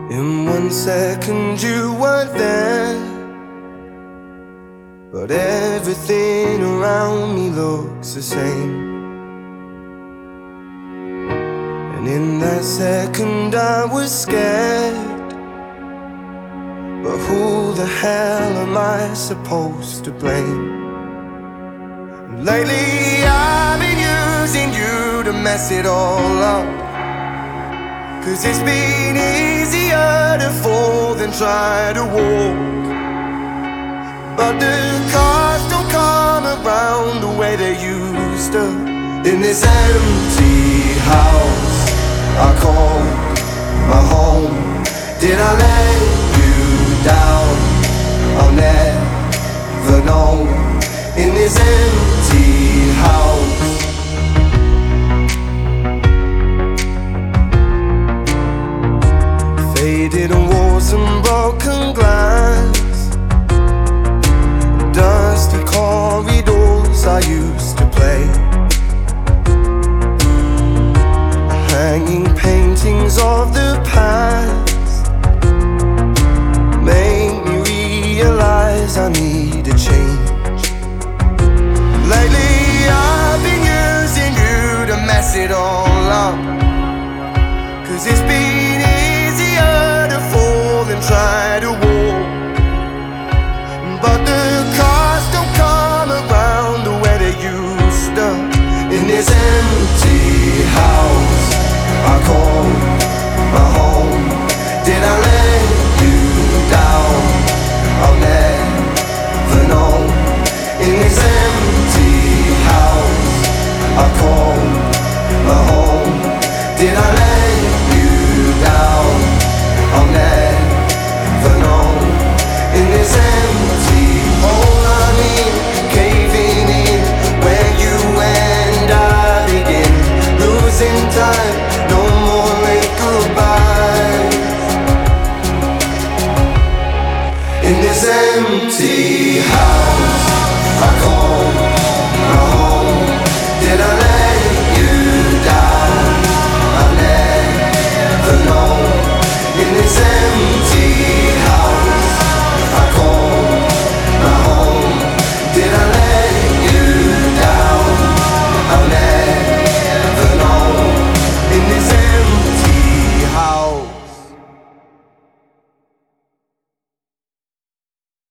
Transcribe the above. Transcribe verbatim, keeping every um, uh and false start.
In one second you weren't there, but everything around me looks the same. And in that second I was scared, but who the hell am I supposed to blame? Lately I've been using you to mess it all up, 'cause it's been easier to fall than try to walk. But the cars don't come around the way they used to. In this empty house I call my home, did I let you down? I'll never know. In this empty house, faded walls and broken glass, dusty corridors I used to play, hanging paintings of the past make me realize I need a change. Lately I've been using you to mess it all up, 'cause it's been easier to fall than try to walk. But the cars don't come around the way they used to. In this empty house I call my home, did I let you down? I'll never know. In this empty house I call my home, did I let you down? I'll never know. In this empty hole I'm in, caving in, where you and I begin, losing time, no more late goodbyes. In this empty